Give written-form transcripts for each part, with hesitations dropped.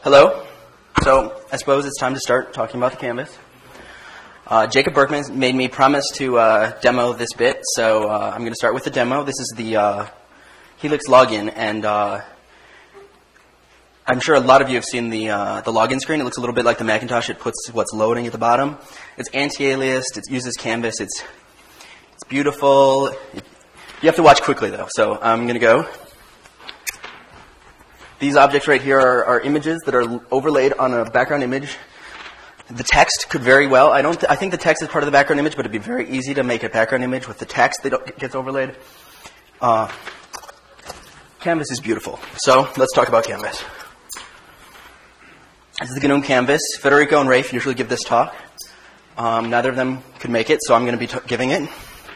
Hello. So I suppose it's time to start talking about the canvas. Jacob Berkman made me promise to demo this bit, so I'm going to start with the demo. This is the Helix login, and I'm sure a lot of you have seen the login screen. It looks a little bit like the Macintosh. It puts what's loading at the bottom. It's anti-aliased. It uses Canvas. It's beautiful. You have to watch quickly, though, so I'm going to go. These objects right here are images that are overlaid on a background image. The text could very well. I think the text is part of the background image, but it'd be very easy to make a background image with the text that gets overlaid. Canvas is beautiful. So let's talk about Canvas. This is the GNOME Canvas. Federico and Rafe usually give this talk. Neither of them could make it, so I'm going to be giving it.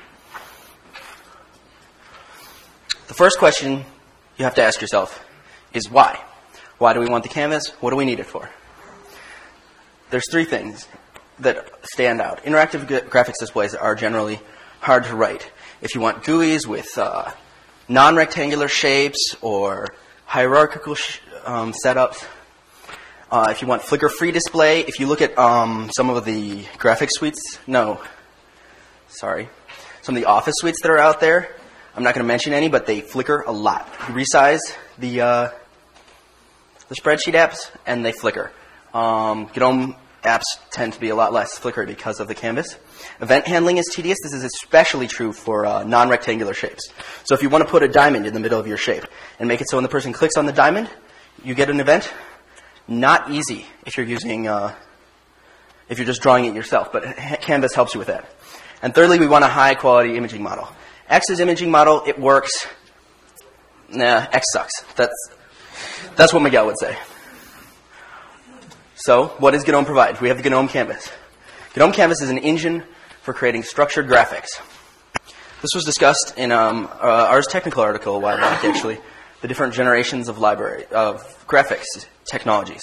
The first question you have to ask yourself is why? Why do we want the canvas? What do we need it for? There's three things that stand out. Interactive graphics displays are generally hard to write. If you want GUIs with non-rectangular shapes or hierarchical setups, if you want flicker-free display, if you look at some of the graphics suites, some of the Office suites that are out there, I'm not going to mention any, but they flicker a lot. You resize the spreadsheet apps, and they flicker. GNOME apps tend to be a lot less flickery because of the canvas. Event handling is tedious. This is especially true for non-rectangular shapes. So if you want to put a diamond in the middle of your shape and make it so when the person clicks on the diamond, you get an event. Not easy if you're using, if you're just drawing it yourself, but Canvas helps you with that. And thirdly, we want a high-quality imaging model. X's imaging model, it works. Nah, X sucks. That's what Miguel would say. So, what does GNOME provide? We have the GNOME Canvas. GNOME Canvas is an engine for creating structured graphics. This was discussed in Ars Technica article a while back, actually. The different generations of graphics technologies.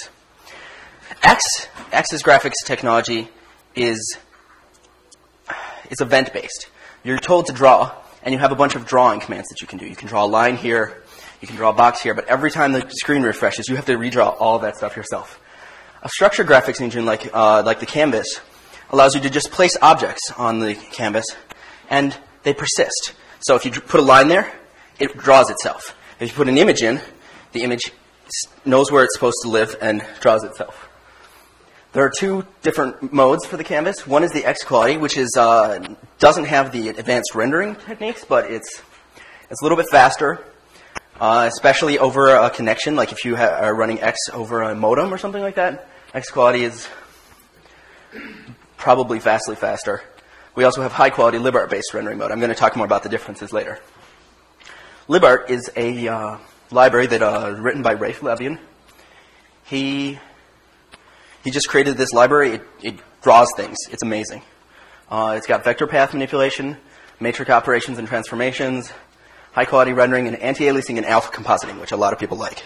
X's graphics technology is event-based. You're told to draw, and you have a bunch of drawing commands that you can do. You can draw a line here, you can draw a box here, but every time the screen refreshes, you have to redraw all of that stuff yourself. A structured graphics engine like the Canvas allows you to just place objects on the canvas, and they persist. So if you put a line there, it draws itself. If you put an image in, the image knows where it's supposed to live and draws itself. There are two different modes for the canvas. One is the X quality, which is doesn't have the advanced rendering techniques, but it's a little bit faster, especially over a connection. Like if you are running X over a modem or something like that, X quality is probably vastly faster. We also have high-quality libart-based rendering mode. I'm going to talk more about the differences later. Libart is a library that written by Rafe Levian. He just created this library. It draws things. It's amazing. It's got vector path manipulation, matrix operations and transformations, high-quality rendering, and anti-aliasing and alpha compositing, which a lot of people like.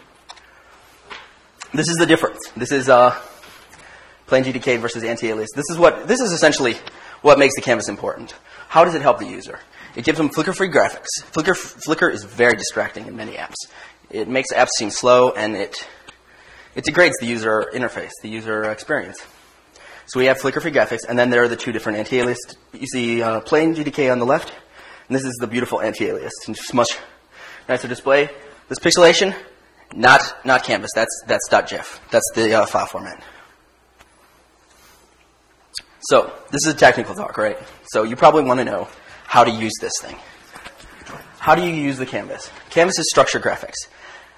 This is the difference. This is plain GTK versus anti-alias. This is essentially what makes the canvas important. How does it help the user? It gives them flicker-free graphics. Flicker is very distracting in many apps. It makes apps seem slow, and it degrades the user interface, the user experience. So we have flicker-free graphics, and then there are the two different anti-alias. You see plain GTK on the left, and this is the beautiful anti-alias. It's much nicer display. This pixelation, not canvas. That's .gif. That's the file format. So this is a technical talk, right? So you probably want to know how to use this thing. How do you use the canvas? Canvas is structured graphics.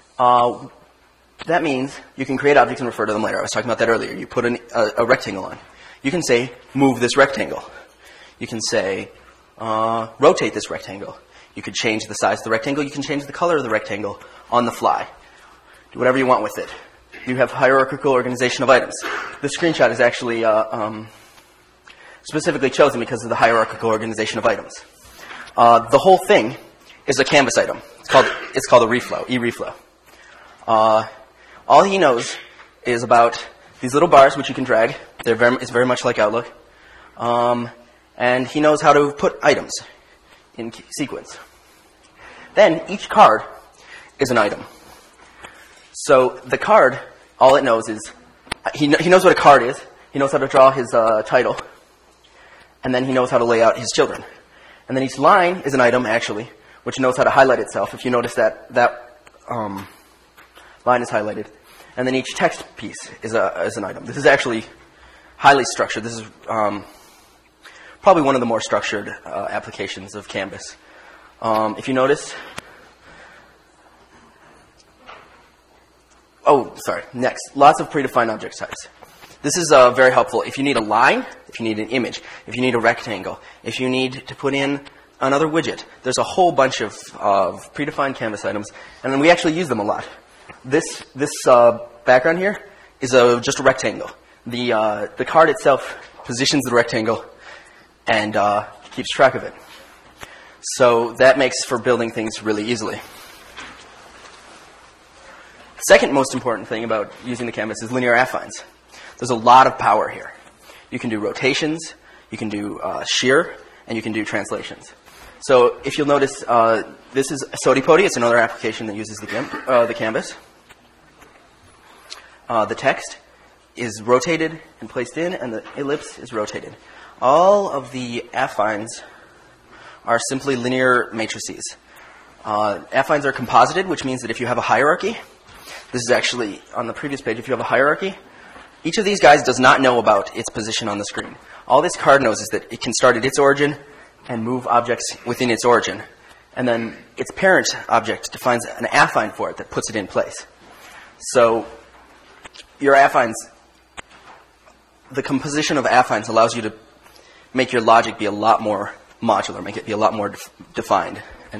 That means you can create objects and refer to them later. I was talking about that earlier. You put a rectangle on. You can say, move this rectangle. You can say, rotate this rectangle. You could change the size of the rectangle. You can change the color of the rectangle on the fly. Do whatever you want with it. You have hierarchical organization of items. This screenshot is actually specifically chosen because of the hierarchical organization of items. The whole thing is a canvas item. It's called a reflow, e-reflow. All he knows is about these little bars, which you can drag. It's very much like Outlook. And he knows how to put items in sequence. Then each card is an item. So the card all it knows is, he knows what a card is, he knows how to draw his title, and then he knows how to lay out his children. And then each line is an item, actually, which knows how to highlight itself. If you notice that line is highlighted. And then each text piece is an item. This is actually highly structured. This is probably one of the more structured applications of Canvas. If you notice... Next. Lots of predefined object types. This is very helpful if you need a line, if you need an image, if you need a rectangle, if you need to put in another widget. There's a whole bunch of predefined Canvas items, and then we actually use them a lot. This background here is just a rectangle. The card itself positions the rectangle and keeps track of it. So that makes for building things really easily. The second most important thing about using the canvas is linear affines. There's a lot of power here. You can do rotations, you can do shear, and you can do translations. So if you'll notice, this is Sodipodi. It's another application that uses the canvas. The text is rotated and placed in, and the ellipse is rotated. All of the affines are simply linear matrices. Affines are composited, which means that if you have a hierarchy, this is actually on the previous page, if you have a hierarchy, each of these guys does not know about its position on the screen. All this card knows is that it can start at its origin and move objects within its origin. And then its parent object defines an affine for it that puts it in place. So your affines, the composition of affines allows you to make your logic be a lot more modular, make it be a lot more defined. And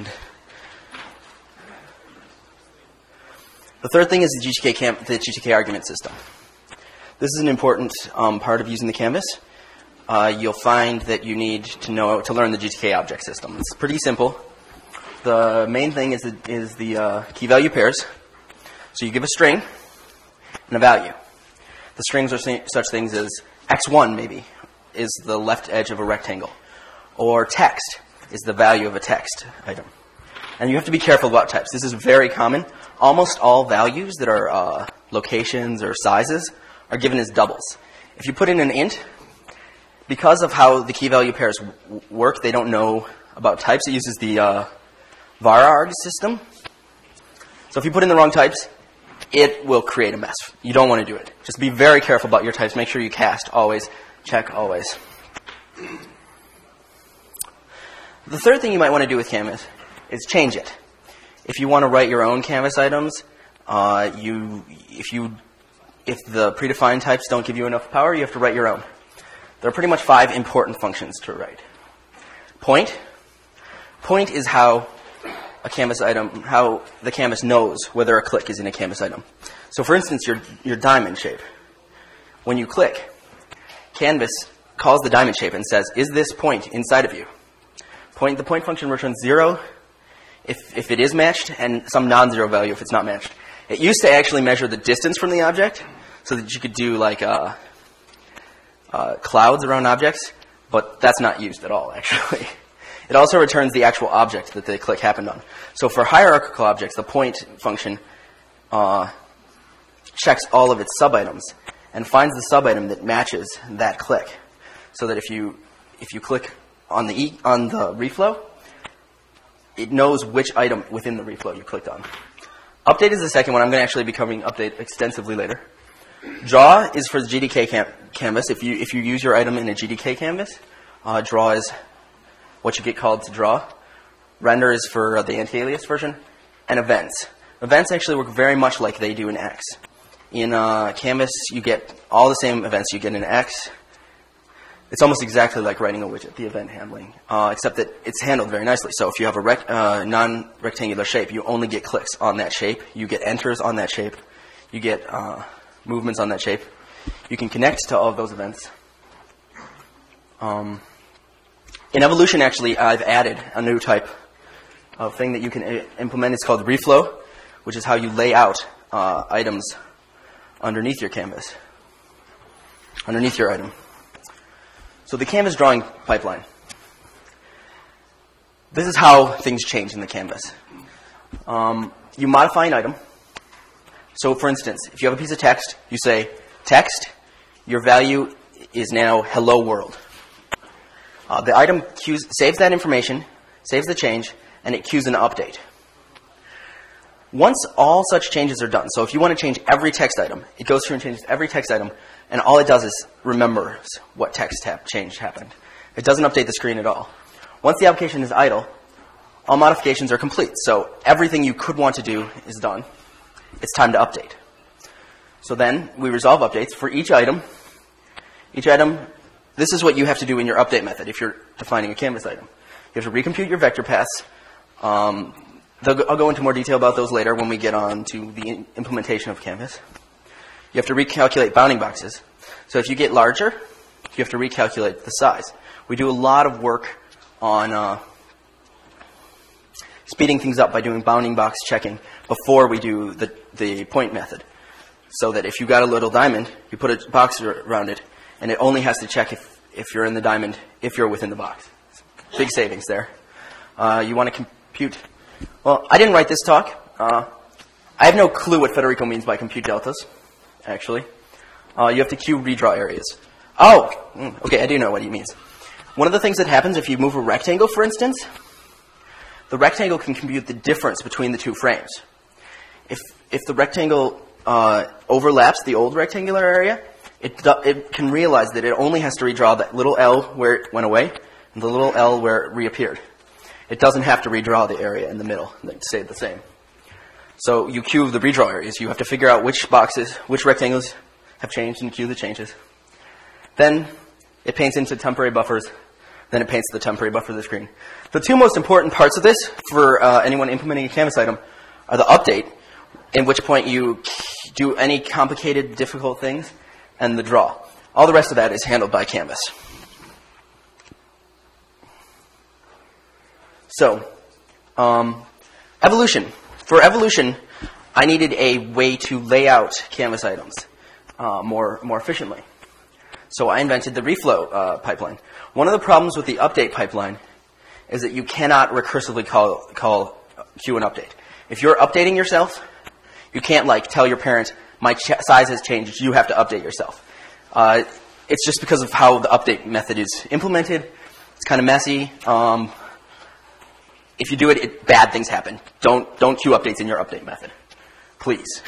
the third thing is the GTK argument system. This is an important part of using the canvas. You'll find that you need to learn the GTK object system. It's pretty simple. The main thing is the key value pairs. So you give a string and a value. The strings are such things as x1 maybe is the left edge of a rectangle, or text is the value of a text item. And you have to be careful about types. This is very common. Almost all values that are locations or sizes are given as doubles. If you put in an int, because of how the key value pairs work, they don't know about types. It uses the vararg system. So if you put in the wrong types, it will create a mess. You don't want to do it. Just be very careful about your types. Make sure you cast always, check always. The third thing you might want to do with Canvas is change it. If you want to write your own Canvas items, if the predefined types don't give you enough power, you have to write your own. There are pretty much 5 important functions to write. Point. Point is how a Canvas item, how the canvas knows whether a click is in a Canvas item. So for instance, your diamond shape. When you click, Canvas calls the diamond shape and says, is this point inside of you? The point function returns 0 if it is matched, and some non-zero value if it's not matched. It used to actually measure the distance from the object, so that you could do like clouds around objects, but that's not used at all, actually. It also returns the actual object that the click happened on. So for hierarchical objects, the point function checks all of its sub-items and finds the sub-item that matches that click. So that if you click on the reflow, it knows which item within the reflow you clicked on. Update is the second one. I'm going to actually be covering update extensively later. Draw is for the GTK canvas. If you use your item in a GTK canvas, draw is what you get called to draw. Render is for the anti-alias version. And events. Events actually work very much like they do in X. In Canvas, you get all the same events you get in X. It's almost exactly like writing a widget, the event handling, except that it's handled very nicely. So if you have a non-rectangular shape, you only get clicks on that shape. You get enters on that shape. You get movements on that shape. You can connect to all of those events. In Evolution, actually, I've added a new type of thing that you can implement. It's called reflow, which is how you lay out items underneath your canvas, underneath your item. So the canvas drawing pipeline. This is how things change in the canvas. You modify an item. So for instance, if you have a piece of text, you say, text, your value is now hello world. The item saves that information, saves the change, and it queues an update. Once all such changes are done, so if you want to change every text item, it goes through and changes every text item, and all it does is remembers what text change happened. It doesn't update the screen at all. Once the application is idle, all modifications are complete. So everything you could want to do is done. It's time to update. So then we resolve updates for each item. Each item, this is what you have to do in your update method if you're defining a Canvas item. You have to recompute your vector paths. I'll go into more detail about those later when we get on to the implementation of Canvas. You have to recalculate bounding boxes. So if you get larger, you have to recalculate the size. We do a lot of work on speeding things up by doing bounding box checking before we do the point method. So that if you got a little diamond, you put a box around it, and it only has to check if you're in the diamond, if you're within the box. Big savings there. You want to compute. Well, I didn't write this talk. I have no clue what Federico means by compute deltas, actually. You have to queue redraw areas. Oh, okay, I do know what he means. One of the things that happens if you move a rectangle, for instance, the rectangle can compute the difference between the two frames. If the rectangle overlaps the old rectangular area, it can realize that it only has to redraw that little L where it went away and the little L where it reappeared. It doesn't have to redraw the area in the middle. They stay the same. So you queue the redraw areas. You have to figure out which rectangles have changed and queue the changes. Then it paints into temporary buffers. Then it paints the temporary buffer of the screen. The two most important parts of this for anyone implementing a Canvas item are the update, in which point you do any complicated, difficult things, and the draw. All the rest of that is handled by Canvas. So, evolution. For evolution, I needed a way to lay out Canvas items more efficiently. So I invented the reflow pipeline. One of the problems with the update pipeline is that you cannot recursively call queue and update. If you're updating yourself, you can't tell your parent, my size has changed, you have to update yourself. It's just because of how the update method is implemented. It's kind of messy. If you do it, bad things happen. Don't queue updates in your update method. Please.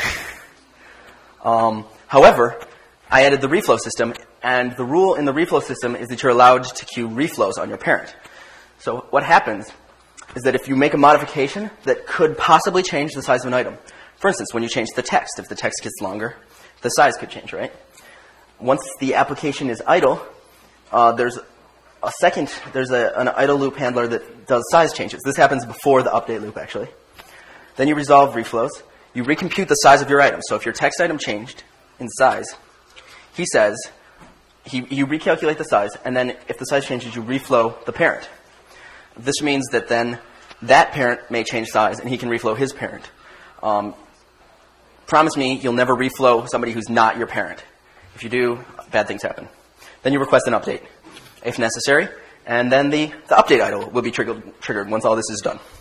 However, I added the reflow system, and the rule in the reflow system is that you're allowed to queue reflows on your parent. So what happens is that if you make a modification that could possibly change the size of an item, for instance, when you change the text, if the text gets longer, the size could change, right? Once the application is idle, there's an idle loop handler that does size changes. This happens before the update loop, actually. Then you resolve reflows. You recompute the size of your item. So if your text item changed in size, he says, you recalculate the size, and then if the size changes, you reflow the parent. This means that then that parent may change size, and he can reflow his parent. Promise me you'll never reflow somebody who's not your parent. If you do, bad things happen. Then you request an update, if necessary, and then the update idle will be triggered once all this is done.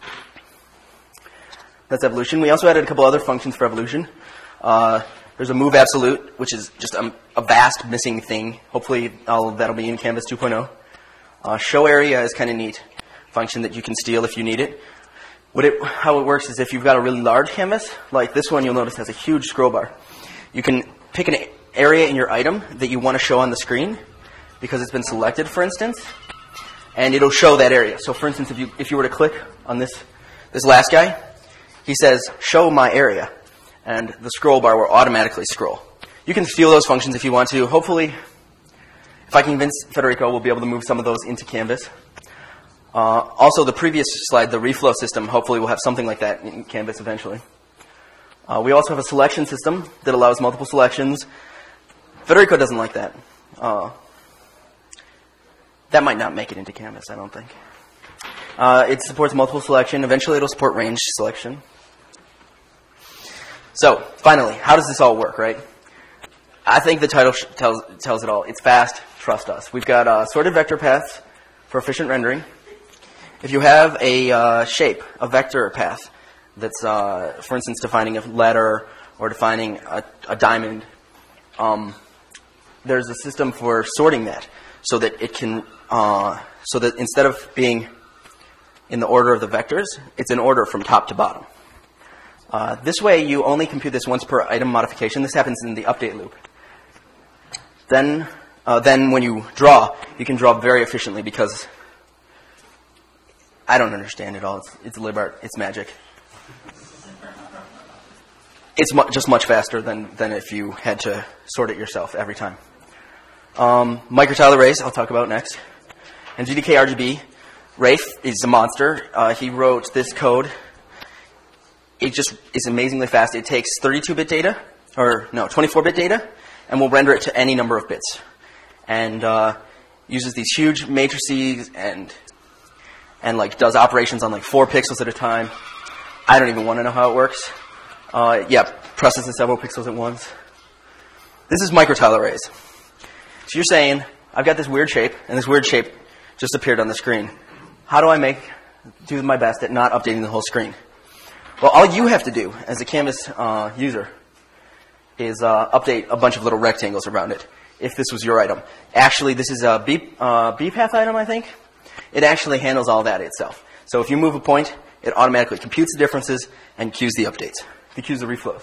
That's evolution. We also added a couple other functions for evolution. There's a move absolute, which is just a vast missing thing. Hopefully that'll be in Canvas 2.0. Show area is kind of neat. Function that you can steal if you need it. How it works is if you've got a really large canvas, like this one you'll notice has a huge scroll bar. You can pick an area in your item that you want to show on the screen because it's been selected, for instance, and it'll show that area. So for instance, if you were to click on this last guy, he says, show my area, and the scroll bar will automatically scroll. You can steal those functions if you want to. Hopefully, if I convince Federico, we'll be able to move some of those into Canvas. Also, the previous slide, the reflow system, hopefully we'll have something like that in Canvas eventually. We also have a selection system that allows multiple selections. Federico doesn't like that. That might not make it into Canvas, I don't think. It supports multiple selection. Eventually it'll support range selection. So, finally, how does this all work, right? I think the title tells it all. It's fast. Trust us. We've got sorted vector paths for efficient rendering. If you have a shape, a vector path, that's, for instance, defining a letter or defining a diamond, there's a system for sorting that so that it can, so that instead of being in the order of the vectors, it's in order from top to bottom. This way, you only compute this once per item modification. This happens in the update loop. Then when you draw, you can draw very efficiently because I don't understand it all. It's libart. It's magic. It's just much faster than if you had to sort it yourself every time. Microtile arrays, I'll talk about next. And GDK-RGB, Rafe is a monster. He wrote this code. It just is amazingly fast. It takes 32-bit data, 24-bit data, and will render it to any number of bits. And uses these huge matrices and like does operations on like 4 pixels at a time. I don't even want to know how it works. Processes several pixels at once. This is microtile arrays. So you're saying, I've got this weird shape, and this weird shape just appeared on the screen. How do I do my best at not updating the whole screen? Well, all you have to do as a Canvas user is update a bunch of little rectangles around it, if this was your item. Actually, this is a BPath item, I think. It actually handles all that itself. So if you move a point, it automatically computes the differences and queues the updates. It queues the reflows.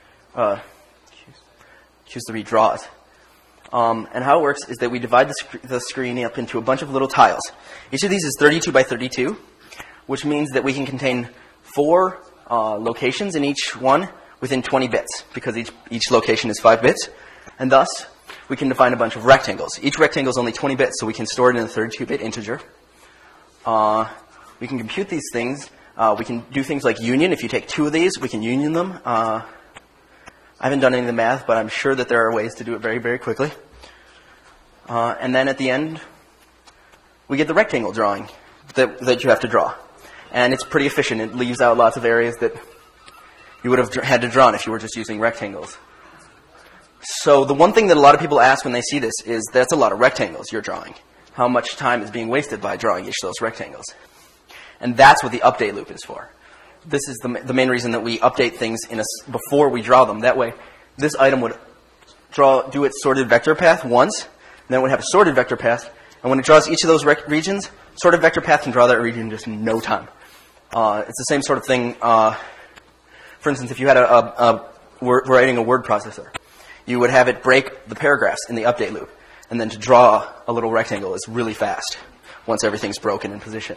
Queues the redraws. And how it works is that we divide the screen up into a bunch of little tiles. Each of these is 32 by 32, which means that we can contain 4 locations in each one within 20 bits, because each location is 5 bits. And thus, we can define a bunch of rectangles. Each rectangle is only 20 bits, so we can store it in a 32-bit integer. We can compute these things. We can do things like union. If you take 2 of these, we can union them. I haven't done any of the math, but I'm sure that there are ways to do it very, very quickly. And then at the end, we get the rectangle drawing that you have to draw. And it's pretty efficient. It leaves out lots of areas that you would have had to draw if you were just using rectangles. So the one thing that a lot of people ask when they see this is, that's a lot of rectangles you're drawing. How much time is being wasted by drawing each of those rectangles? And that's what the update loop is for. This is the main reason that we update things before we draw them. That way, this item would do its sorted vector path once, and then it would have a sorted vector path. And when it draws each of those regions, sorted vector path can draw that region in just no time. It's the same sort of thing. For instance, if you had writing a word processor, you would have it break the paragraphs in the update loop, and then to draw a little rectangle is really fast once everything's broken and positioned.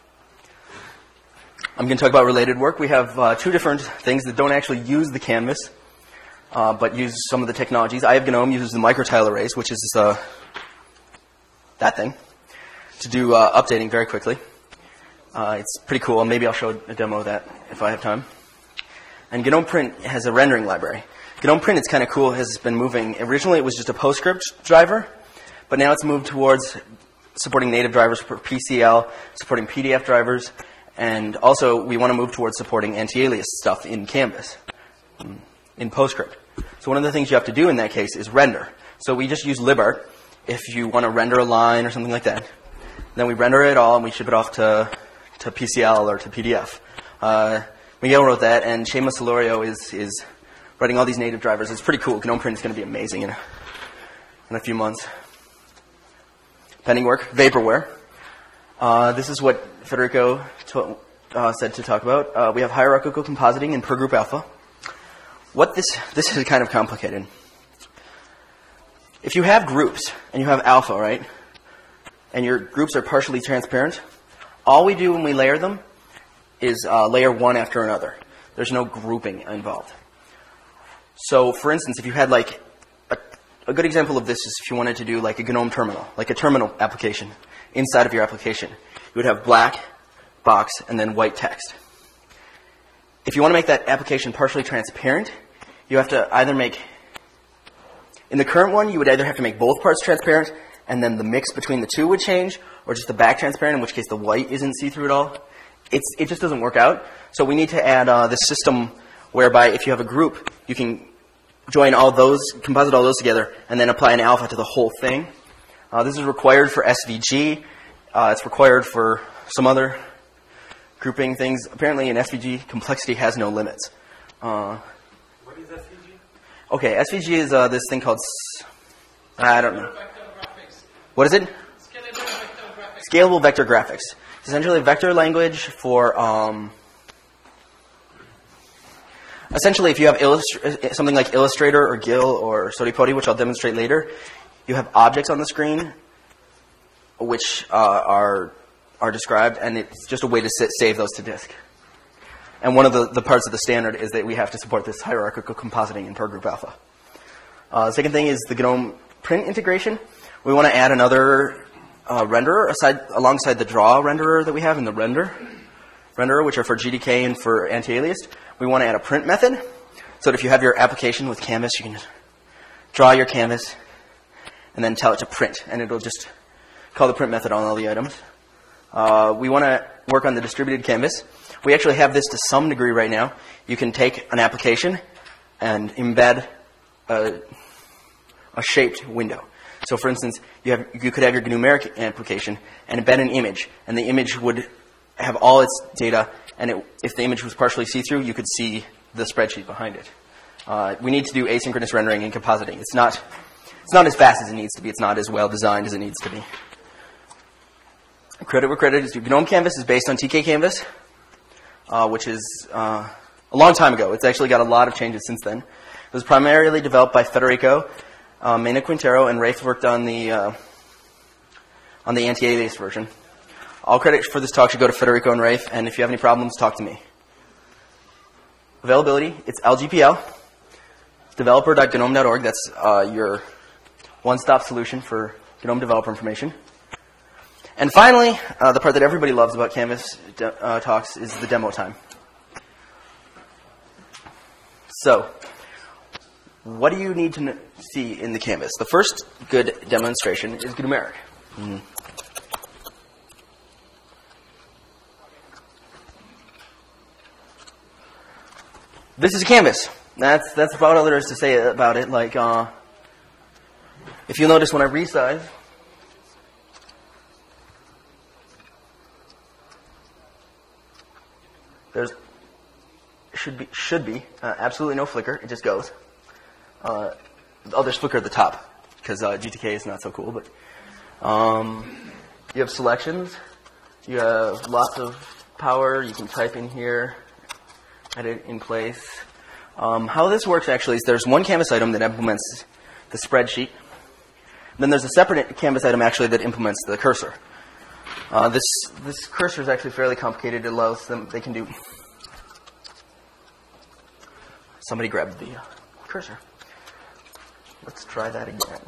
I'm going to talk about related work. We have 2 different things that don't actually use the canvas, but use some of the technologies. I have GNOME uses the microtile arrays, which is that thing, to do updating very quickly. It's pretty cool. Maybe I'll show a demo of that if I have time. And GNOME Print has a rendering library. GNOME Print is kind of cool. It has been moving. Originally, it was just a PostScript driver, but now it's moved towards supporting native drivers for PCL, supporting PDF drivers, and also we want to move towards supporting anti-alias stuff in Canvas, in PostScript. So one of the things you have to do in that case is render. So we just use libart if you want to render a line or something like that. Then we render it all and we ship it off to PCL or to PDF. Miguel wrote that, and Seamus Solorio is writing all these native drivers. It's pretty cool. GNOME Print is going to be amazing in a few months. Pending work, Vaporware. This is what Federico said to talk about. We have hierarchical compositing in per group alpha. This is kind of complicated. If you have groups and you have alpha, right, and your groups are partially transparent, all we do when we layer them is layer one after another. There's no grouping involved. So, for instance, if you had like a good example of this is if you wanted to do like a GNOME terminal, like a terminal application inside of your application, you would have black box and then white text. If you want to make that application partially transparent, you have to either make, in the current one, you would either have to make both parts transparent and then the mix between the two would change, or just the back transparent, in which case the white isn't see-through at all. It just doesn't work out. So we need to add this system whereby if you have a group, you can join all those, composite all those together, and then apply an alpha to the whole thing. This is required for SVG. It's required for some other grouping things. Apparently in SVG, complexity has no limits. What is SVG? Okay, SVG is this thing called, I don't know. What is it? Scalable vector graphics. It's essentially a vector language for, essentially if you have something like Illustrator or GIL or SodiPodi, which I'll demonstrate later, you have objects on the screen which are described, and it's just a way to save those to disk. And one of the parts of the standard is that we have to support this hierarchical compositing in PerGroup Alpha. The second thing is the GNOME print integration. We want to add another renderer alongside the draw renderer that we have in the renderer, which are for GDK and for anti-aliased. We want to add a print method, so that if you have your application with Canvas, you can draw your canvas and then tell it to print, and it'll just call the print method on all the items. We want to work on the distributed canvas. We actually have this to some degree right now. You can take an application and embed a shaped window. So, for instance, you could have your numeric application and embed an image, and the image would have all its data, and if the image was partially see-through, you could see the spreadsheet behind it. We need to do asynchronous rendering and compositing. It's not as fast as it needs to be. It's not as well designed as it needs to be. Credit where credit is due. GNOME Canvas is based on TK Canvas, which is a long time ago. It's actually got a lot of changes since then. It was primarily developed by Federico, Mena Quintero, and Rafe worked on the anti-alias version. All credit for this talk should go to Federico and Rafe, and if you have any problems, talk to me. Availability, it's LGPL, developer.gnome.org. That's your one-stop solution for GNOME developer information. And finally, the part that everybody loves about Canvas talks is the demo time. So, what do you need to see in the Canvas? The first good demonstration is numeric. This is a canvas. That's about all there is to say about it. Like, if you'll notice when I resize, there's should be absolutely no flicker. It just goes. There's flicker at the top because GTK is not so cool. But you have selections. You have lots of power. You can type in here. Edit in place. How this works actually is there's one canvas item that implements the spreadsheet. Then there's a separate canvas item actually that implements the cursor. This cursor is actually fairly complicated. It allows them, they can do... Somebody grabbed the cursor. Let's try that again.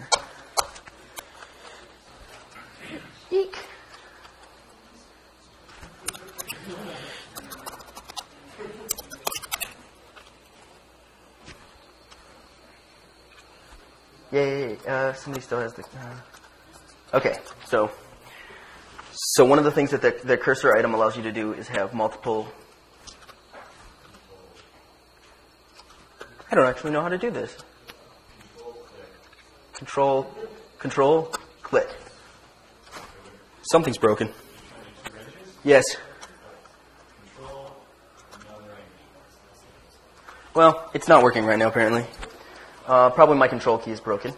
Eek. Yay, somebody still has the... Okay, so one of the things that the cursor item allows you to do is have multiple... I don't actually know how to do this. Control, click. Something's broken. Yes. Well, it's not working right now, apparently. Probably my control key is broken.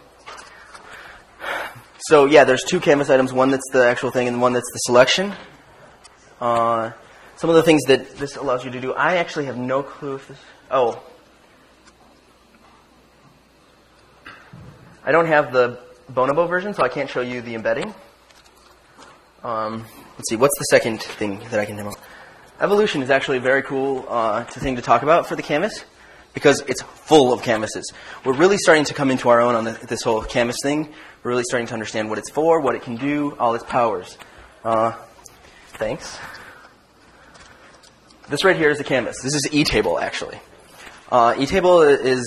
So, yeah, there's two canvas items. One that's the actual thing and one that's the selection. Some of the things that this allows you to do, I actually have no clue if this... Oh. I don't have the Bonobo version, so I can't show you the embedding. Let's see, what's the second thing that I can demo? Evolution is actually a very cool thing to talk about for the canvas because it's full of canvases. We're really starting to come into our own on this whole canvas thing. We're really starting to understand what it's for, what it can do, all its powers. Thanks. This right here is a canvas. This is eTable, actually. eTable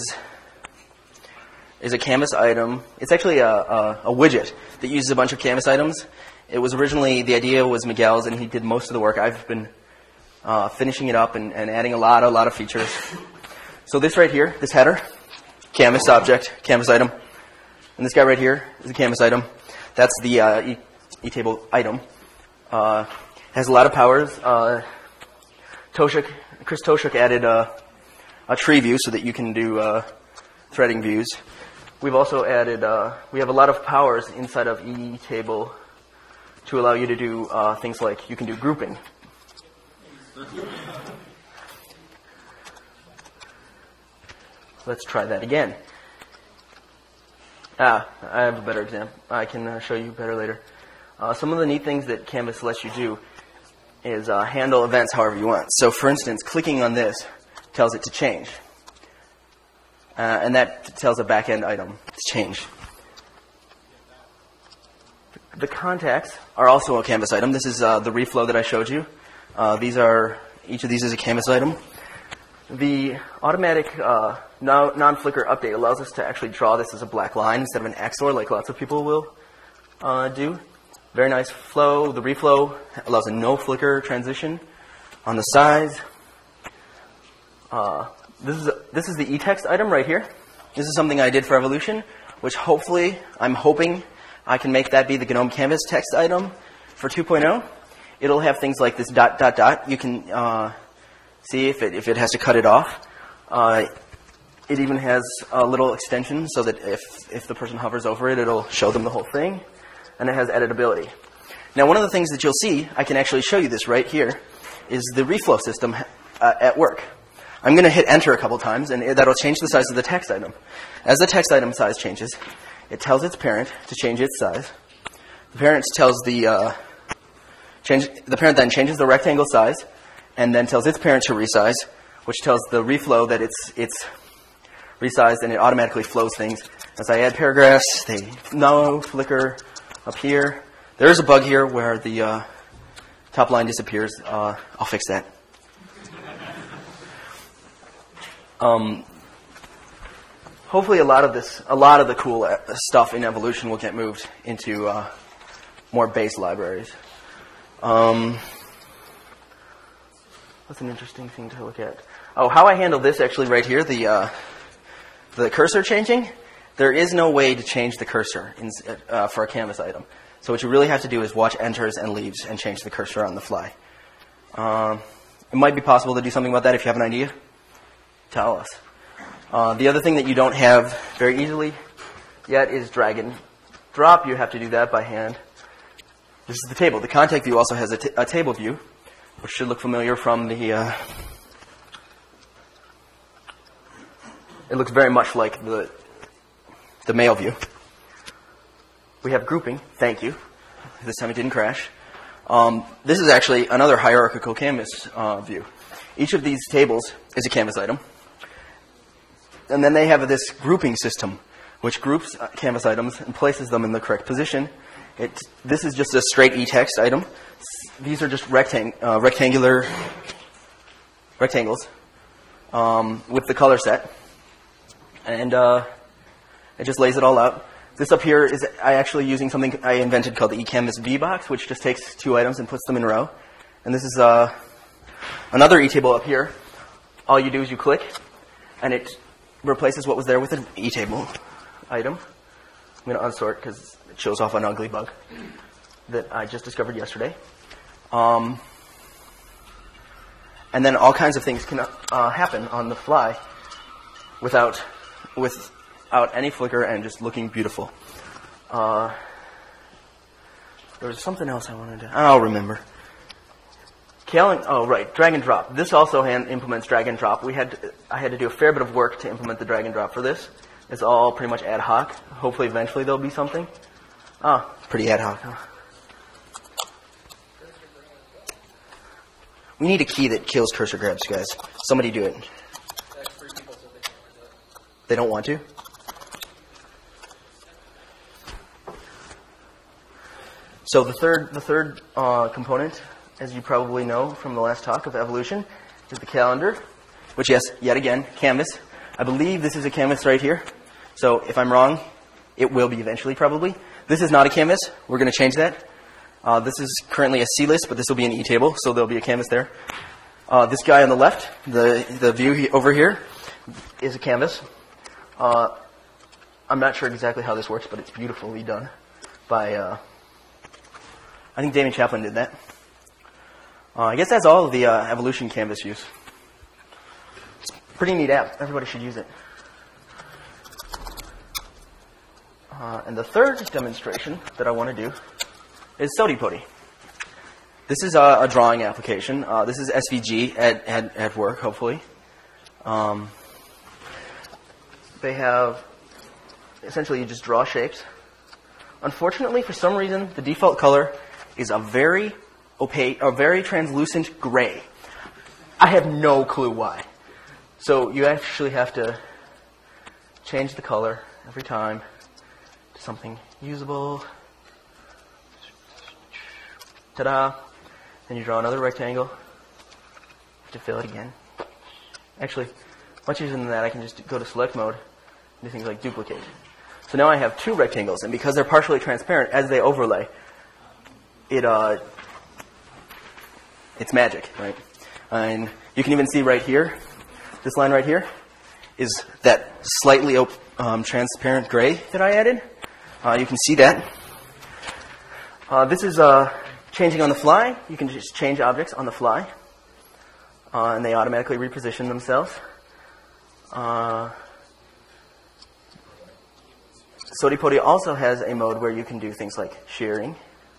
is a canvas item. It's actually a widget that uses a bunch of canvas items. It was originally, the idea was Miguel's, and he did most of the work. I've been finishing it up and adding a lot of features. So this right here, this header, canvas object, canvas item. And this guy right here is a canvas item. That's the eTable item. Has a lot of powers. Chris Toshuk added a tree view so that you can do threading views. We've also added, we have a lot of powers inside of eTable to allow you to do things like you can do grouping. Let's try that again. I have a better example. I can show you better later. Some of the neat things that Canvas lets you do is handle events however you want. So, for instance, clicking on this tells it to change. And that tells a back-end item to change. The contacts are also a Canvas item. This is the reflow that I showed you. Each of these is a Canvas item. The automatic non-flicker update allows us to actually draw this as a black line instead of an XOR like lots of people will do. Very nice flow. The reflow allows a no-flicker transition on the sides. This is the eText item right here. This is something I did for Evolution, which hopefully, I'm hoping I can make that be the GNOME Canvas text item for 2.0. It'll have things like this ... You can see if it has to cut it off. It even has a little extension so that if the person hovers over it, it'll show them the whole thing. And it has editability. Now, one of the things that you'll see, I can actually show you this right here, is the reflow system at work. I'm going to hit enter a couple times, and that'll change the size of the text item. As the text item size changes, it tells its parent to change its size. The parent tells the parent then changes the rectangle size, and then tells its parent to resize, which tells the reflow that it's resized, and it automatically flows things. As I add paragraphs, they no flicker up here. There is a bug here where the top line disappears. I'll fix that. Hopefully, a lot of the cool stuff in Evolution will get moved into more base libraries. What's an interesting thing to look at? Oh, how I handle this actually right here, the cursor changing. There is no way to change the cursor for a Canvas item. So what you really have to do is watch enters and leaves and change the cursor on the fly. It might be possible to do something about that. If you have an idea, tell us. The other thing that you don't have very easily yet is drag and drop. You have to do that by hand. This is the table. The contact view also has a table view, which should look familiar from the... it looks very much like the mail view. We have grouping. Thank you. This time it didn't crash. This is actually another hierarchical Canvas view. Each of these tables is a Canvas item. And then they have this grouping system, which groups Canvas items and places them in the correct position. This is just a straight eText item. These are just rectangles with the color set. And it just lays it all out. This up here is I actually using something I invented called the eCanvas VBox, which just takes two items and puts them in a row. And this is another eTable up here. All you do is you click, and it replaces what was there with an eTable item. I'm going to unsort because it shows off an ugly bug that I just discovered yesterday. And then all kinds of things can happen on the fly without any flicker and just looking beautiful. There was something else I wanted to... I'll remember. Drag and drop. This also implements drag and drop. I had to do a fair bit of work to implement the drag and drop for this. It's all pretty much ad hoc. Hopefully eventually there'll be something. Pretty ad hoc, huh? We need a key that kills cursor grabs, guys. Somebody do it. They don't want to? So the third component, as you probably know from the last talk of Evolution, is the calendar, which, yes, yet again, Canvas. I believe this is a Canvas right here. So if I'm wrong, it will be eventually, probably. This is not a Canvas. We're going to change that. This is currently a C-list, but this will be an eTable, so there'll be a Canvas there. This guy on the left, the view over here, is a Canvas. I'm not sure exactly how this works, but it's beautifully done by... I think Damien Chaplin did that. I guess that's all of the Evolution Canvas use. It's a pretty neat app. Everybody should use it. And the third demonstration that I want to do is SodiPodi. This is a drawing application. This is SVG at work, hopefully. They have, essentially you just draw shapes. Unfortunately, for some reason, the default color is a very opaque, a very translucent gray. I have no clue why. So you actually have to change the color every time to something usable. Ta-da! Then you draw another rectangle. Have to fill it again. Actually, much easier than that, I can just go to select mode and do things like duplicate. So now I have two rectangles, and because they're partially transparent, as they overlay, it's magic, right? And you can even see right here, this line right here, is that slightly transparent gray that I added. You can see that. This is changing on the fly. You can just change objects on the fly, and they automatically reposition themselves. SodiPodi also has a mode where you can do things like shearing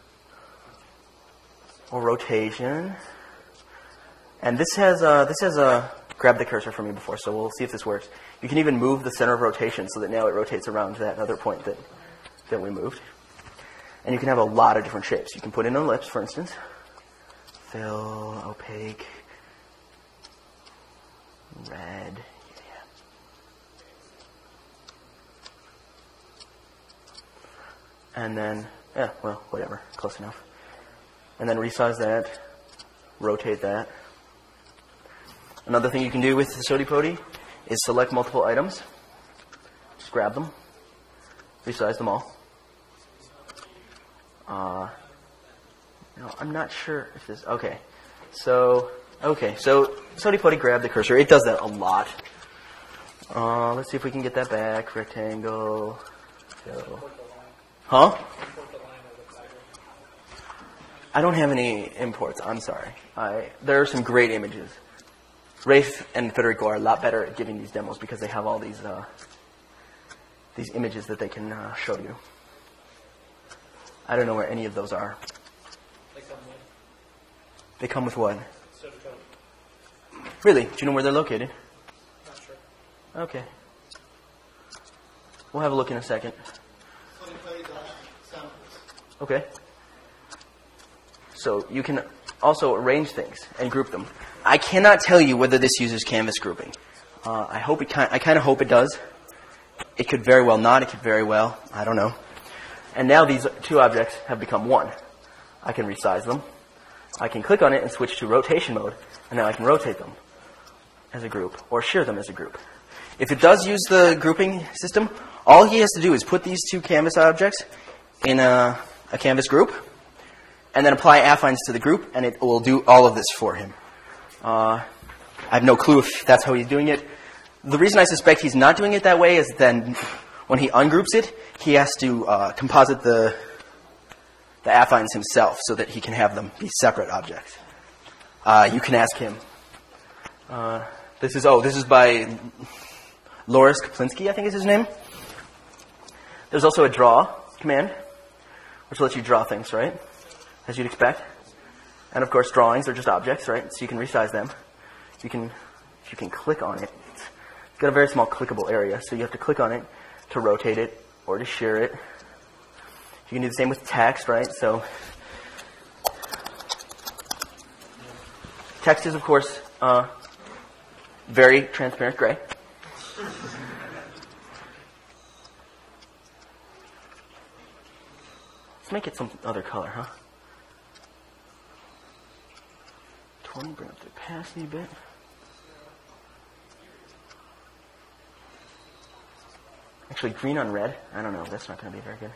or rotation. And this has grabbed the cursor for me before, so we'll see if this works. You can even move the center of rotation so that now it rotates around to that other point that we moved. And you can have a lot of different shapes. You can put in an ellipse, for instance. Fill, opaque, red. And then, whatever, close enough. And then resize that, rotate that. Another thing you can do with the SodiPodi is select multiple items, just grab them, resize them all. I'm not sure if this, okay. So SodiPodi grabbed the cursor. It does that a lot. Let's see if we can get that back. Rectangle, fill. Huh? I don't have any imports. I'm sorry. There are some great images. Rafe and Federico are a lot better at giving these demos because they have all these images that they can show you. I don't know where any of those are. They come with what? Really? Do you know where they're located? Not sure. Okay. We'll have a look in a second. Okay. So you can also arrange things and group them. I cannot tell you whether this uses canvas grouping. I kind of hope it does. It could very well not. It could very well. I don't know. And now these two objects have become one. I can resize them. I can click on it and switch to rotation mode, and now I can rotate them as a group or shear them as a group. If it does use the grouping system, all he has to do is put these two canvas objects in a canvas group, and then apply affines to the group, and it will do all of this for him. I have no clue if that's how he's doing it. The reason I suspect he's not doing it that way is then when he ungroups it, he has to composite the affines himself so that he can have them be separate objects. You can ask him. This is by Loris Kaplinski, I think is his name. There's also a draw command, which lets you draw things, right? As you'd expect. And of course, drawings are just objects, right? So you can resize them. You can click on it. It's got a very small clickable area, so you have to click on it to rotate it or to shear it. You can do the same with text, right? So text is, of course, very transparent gray. Let's make it some other color, huh? 20, bring up the opacity a bit. Actually, green on red. I don't know. That's not going to be very good.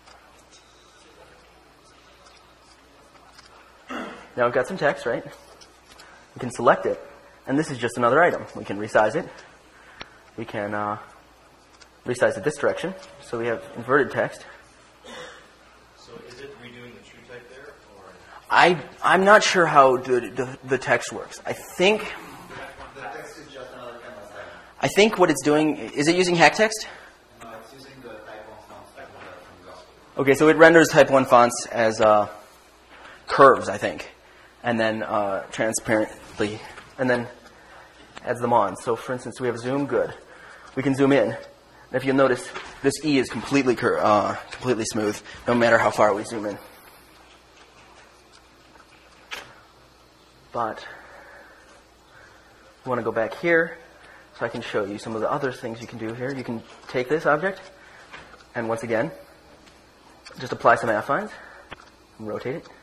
Now we've got some text, right? We can select it. And this is just another item. We can resize it. We can resize it this direction. So we have inverted text. So is it redoing the true type there? Or? I'm not sure how the text works. I think what it's doing, is it using hack text? No, it's using the type of sound spectrum. Okay, so it renders type 1 fonts as curves, I think, and then transparently, and then adds them on. So, for instance, we have zoom, good. We can zoom in. And if you'll notice, this E is completely smooth, no matter how far we zoom in. But I want to go back here so I can show you some of the other things you can do here. You can take this object and once again, just apply some affines and rotate it.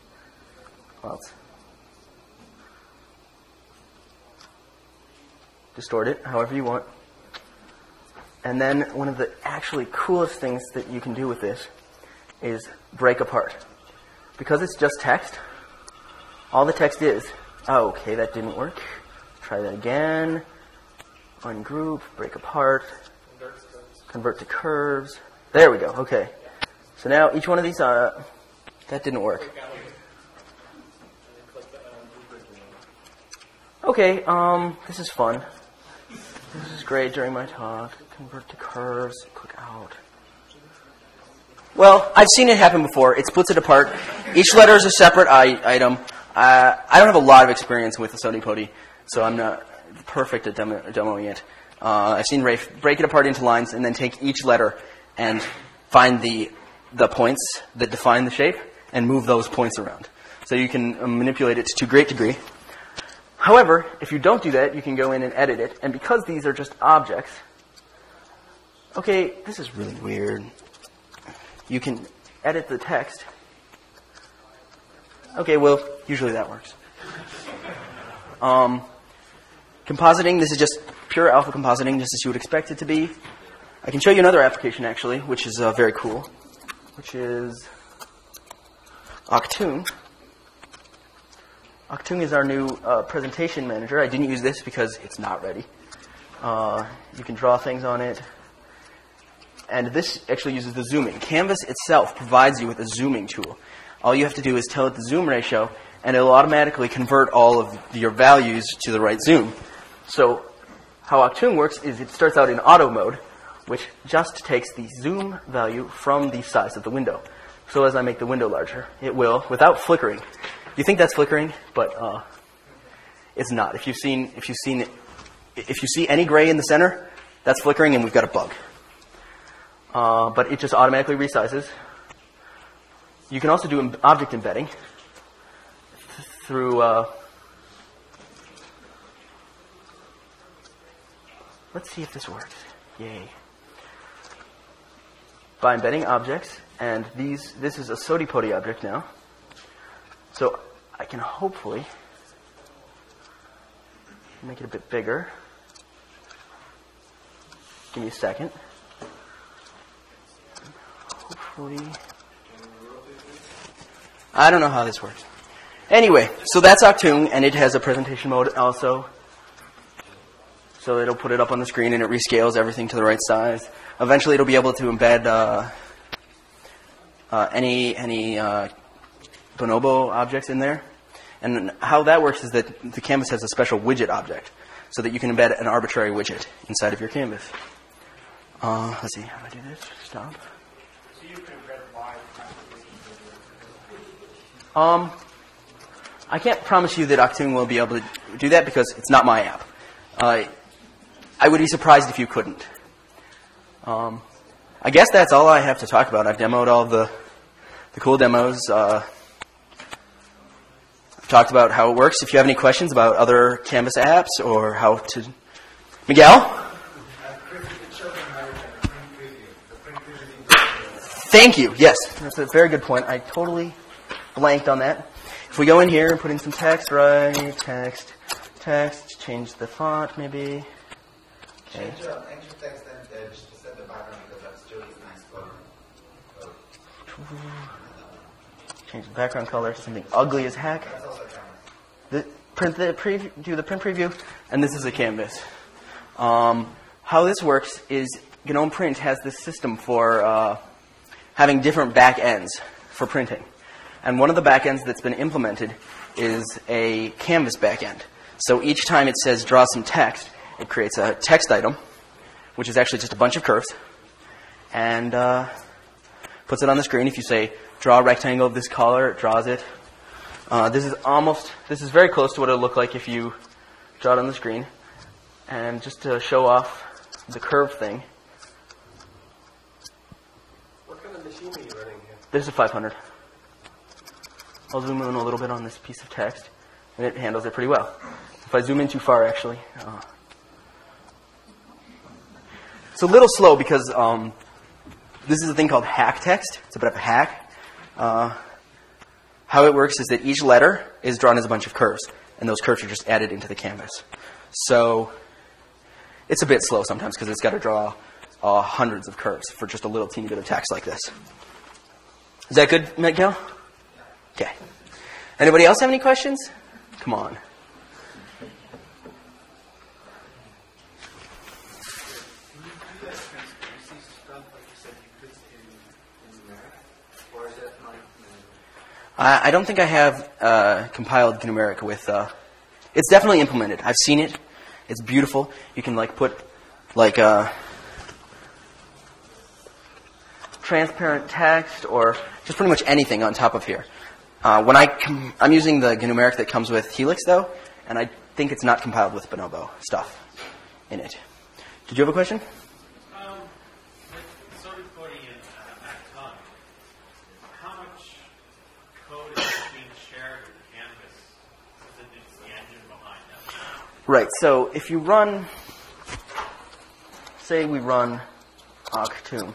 Distort it however you want. And then one of the actually coolest things that you can do with this is break apart. Because it's just text, all the text is, oh, okay, that didn't work. Try that again. Ungroup, break apart, convert to curves. There we go, okay. So now each one of these, that didn't work. Okay, this is fun. This is great during my talk. Convert to curves, click out. Well, I've seen it happen before. It splits it apart. Each letter is a separate item. I don't have a lot of experience with the Sony Poti, so I'm not perfect at demoing it. I've seen Rafe break it apart into lines and then take each letter and find the points that define the shape and move those points around. So you can manipulate it to a great degree. However, if you don't do that, you can go in and edit it. And because these are just objects, okay, this is really weird. You can edit the text. Okay, well, usually that works. Compositing, this is just pure alpha compositing, just as you would expect it to be. I can show you another application, actually, which is very cool, which is Octoon. Octoon is our new presentation manager. I didn't use this because it's not ready. You can draw things on it. And this actually uses the zooming. Canvas itself provides you with a zooming tool. All you have to do is tell it the zoom ratio, and it'll automatically convert all of your values to the right zoom. So how Octoon works is it starts out in auto mode, which just takes the zoom value from the size of the window. So as I make the window larger, it will, without flickering. You think that's flickering, but it's not. If you see any gray in the center, that's flickering, and we've got a bug. But it just automatically resizes. You can also do object embedding through. Let's see if this works. Yay! By embedding objects, and this is a Sony Poti object now. So I can hopefully make it a bit bigger. Give me a second. Hopefully. I don't know how this works. Anyway, so that's Octoon, and it has a presentation mode also. So it'll put it up on the screen, and it rescales everything to the right size. Eventually, it'll be able to embed any Bonobo objects in there. And how that works is that the canvas has a special widget object, so that you can embed an arbitrary widget inside of your canvas. Let's see, how do I do this? Stop. So you can embed live I can't promise you that Octoon will be able to do that because it's not my app. I would be surprised if you couldn't. I guess that's all I have to talk about. I've demoed all the cool demos. I've talked about how it works. If you have any questions about other Canvas apps or how to... Miguel? Thank you. Yes, that's a very good point. I totally blanked on that. If we go in here and put in some text, right, text, change the font maybe. Okay. Change your text and just set the background because that's still nice color. Change the background color to something ugly as heck. That's also Do the print preview, and this is a canvas. How this works is GNOME Print has this system for having different back ends for printing. And one of the back ends that's been implemented is a canvas back end. So each time it says draw some text, it creates a text item, which is actually just a bunch of curves. And puts it on the screen. If you say, draw a rectangle of this color, it draws it. This is very close to what it would look like if you draw it on the screen. And just to show off the curve thing. What kind of machine are you running here? This is a 500. I'll zoom in a little bit on this piece of text, and it handles it pretty well. If I zoom in too far, actually. It's a little slow because this is a thing called hack text. It's a bit of a hack. How it works is that each letter is drawn as a bunch of curves, and those curves are just added into the canvas. So it's a bit slow sometimes because it's got to draw hundreds of curves for just a little teeny bit of text like this. Is that good, Miguel? Okay. Anybody else have any questions? Come on. I don't think I have compiled GNUMeric with... it's definitely implemented. I've seen it. It's beautiful. You can put transparent text or just pretty much anything on top of here. When I'm using the GNUMeric that comes with Helix, though, and I think it's not compiled with Bonobo stuff in it. Did you have a question? With Sody Cody and Acton, how much code is being shared with the canvas? Is it just the engine behind that? Right, so if you run, say we run Octoon,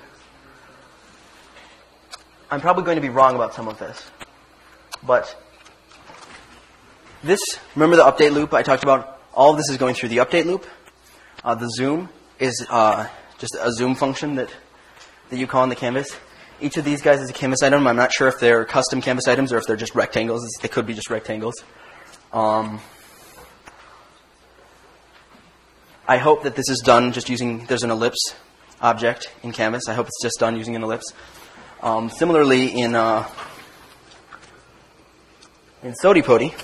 I'm probably going to be wrong about some of this. But this, remember the update loop I talked about? All of this is going through the update loop. The zoom is just a zoom function that you call in the canvas. Each of these guys is a canvas item. I'm not sure if they're custom canvas items or if they're just rectangles. They could be just rectangles. I hope that this is done just using, there's an ellipse object in Canvas. I hope it's just done using an ellipse. Similarly, in SodiPodi,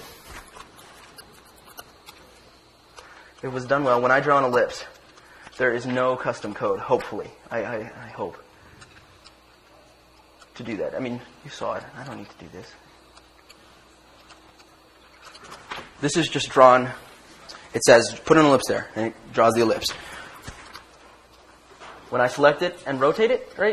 it was done well. When I draw an ellipse, there is no custom code, hopefully. I hope to do that. I mean, you saw it. I don't need to do this. This is just drawn. It says, put an ellipse there, and it draws the ellipse. When I select it and rotate it, right?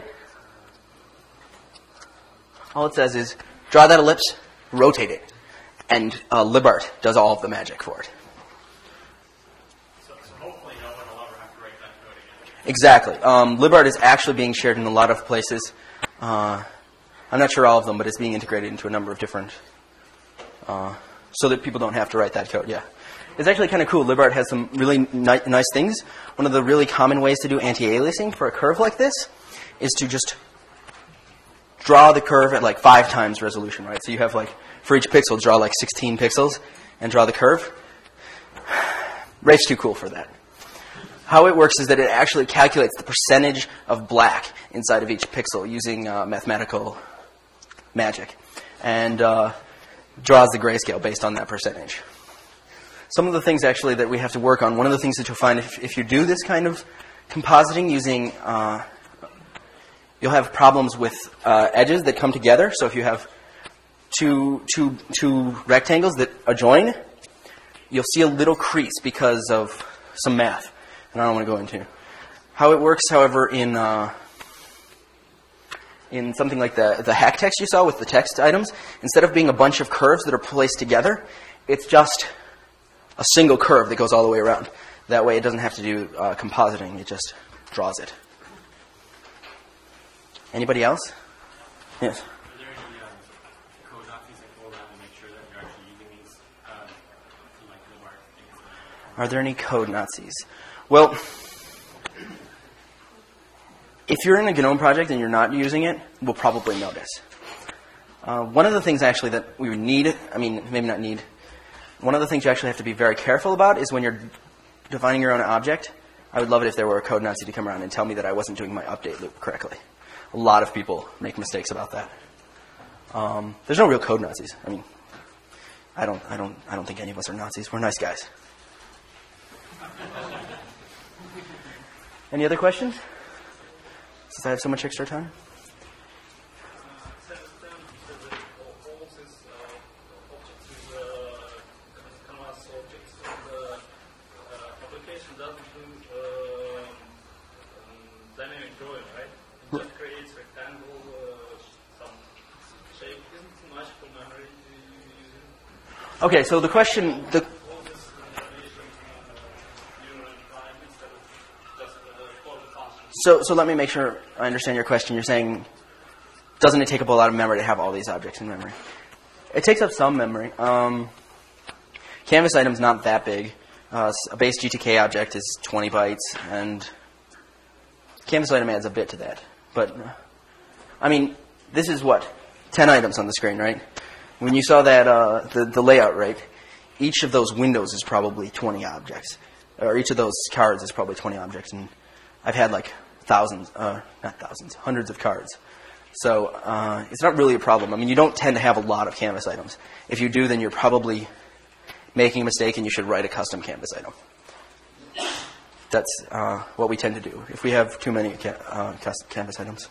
All it says is, draw that ellipse, rotate it. And libart does all of the magic for it. So hopefully no one will ever have to write that code again. Exactly. libart is actually being shared in a lot of places. I'm not sure all of them, but it's being integrated into a number of different... so that people don't have to write that code, yeah. It's actually kind of cool. libart has some really nice things. One of the really common ways to do anti-aliasing for a curve like this is to just draw the curve at 5 times resolution, right? So you have for each pixel, draw 16 pixels and draw the curve. Ray's too cool for that. How it works is that it actually calculates the percentage of black inside of each pixel using mathematical magic and draws the grayscale based on that percentage. Some of the things actually that we have to work on, one of the things that you'll find if you do this kind of compositing using, you'll have problems with edges that come together. So if you have two rectangles that adjoin, you'll see a little crease because of some math. And I don't want to go into. How it works, however, in something like the hack text you saw with the text items, instead of being a bunch of curves that are placed together, it's just a single curve that goes all the way around. That way it doesn't have to do compositing. It just draws it. Anybody else? Yes? Are there any code Nazis that go around and make sure that you're actually using these libart things? Are there any code Nazis? Well, if you're in a GNOME project and you're not using it, we'll probably notice. One of the things actually that we would need, maybe not need, one of the things you actually have to be very careful about is when you're defining your own object, I would love it if there were a code Nazi to come around and tell me that I wasn't doing my update loop correctly. A lot of people make mistakes about that. There's no real code Nazis. I don't think any of us are Nazis. We're nice guys. Any other questions? Since I have so much extra time. Okay, so the question, so let me make sure I understand your question. You're saying, doesn't it take up a lot of memory to have all these objects in memory? It takes up some memory. Canvas item's not that big. A base GTK object is 20 bytes, and Canvas item adds a bit to that. But, I mean, this is what? 10 items on the screen, right? When you saw that, the layout, right, each of those windows is probably 20 objects. Or each of those cards is probably 20 objects. And I've had like hundreds of cards. So it's not really a problem. I mean, you don't tend to have a lot of Canvas items. If you do, then you're probably making a mistake and you should write a custom Canvas item. That's what we tend to do if we have too many Canvas items.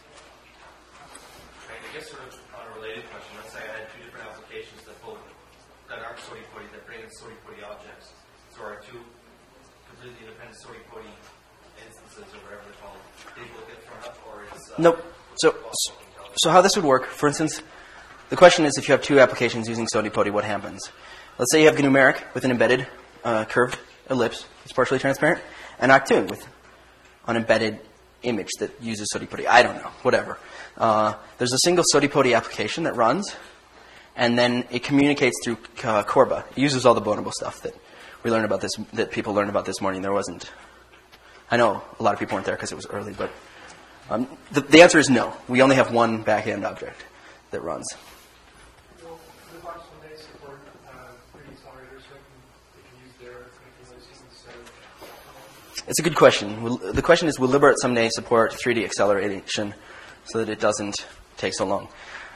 I guess sort of on a related question, let's say I had two different applications that aren't SOTI-POTI, that bring in SOTI-POTI objects. So are two completely independent SOTI-POTI instances or whatever they're called, they will get thrown up, or is... Nope. So how this would work, for instance, the question is if you have two applications using SOTI-POTI, what happens? Let's say you have GNU-Numeric with an embedded curved ellipse, it's partially transparent, and Octoon with an embedded image that uses SOTI-POTI. I don't know, whatever. There's a single SOTI-POTI application that runs, and then it communicates through Corba. It uses all the bonable stuff that we learned about this, that people learned about this morning. There wasn't. I know a lot of people weren't there because it was early, but the answer is no. We only have one back-end object that runs. Well, the box when they support 3D accelerators, so they can use their manipulations instead of... It's a good question. The question is, will Libert someday support 3D acceleration so that it doesn't take so long?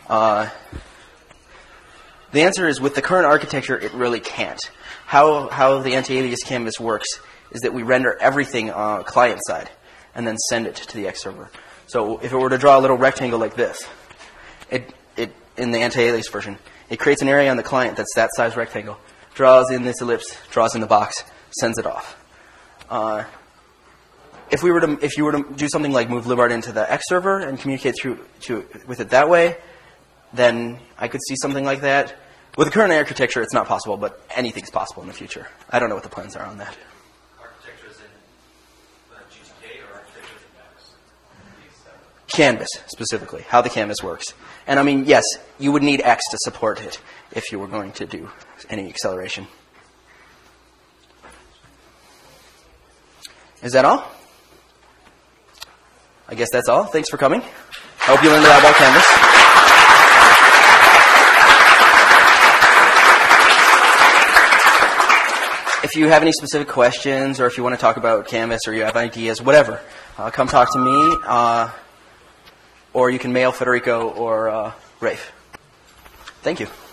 The answer is, with the current architecture, it really can't. How the anti-alias canvas works is that we render everything client-side and then send it to the X server. So if it were to draw a little rectangle like this, it in the anti-alias version, it creates an area on the client that's that size rectangle, draws in this ellipse, draws in the box, sends it off. If you were to do something like move Libart into the X server and communicate with it that way, then I could see something like that. With the current architecture, it's not possible, but anything's possible in the future. I don't know what the plans are on that. Architecture is in GTK or architecture is in Max? Canvas, specifically, how the canvas works. And I mean, yes, you would need X to support it if you were going to do any acceleration. Is that all? I guess that's all. Thanks for coming. I hope you learned a lot about Canvas. If you have any specific questions, or if you want to talk about Canvas, or you have ideas, whatever, come talk to me, or you can mail Federico or Rafe. Thank you.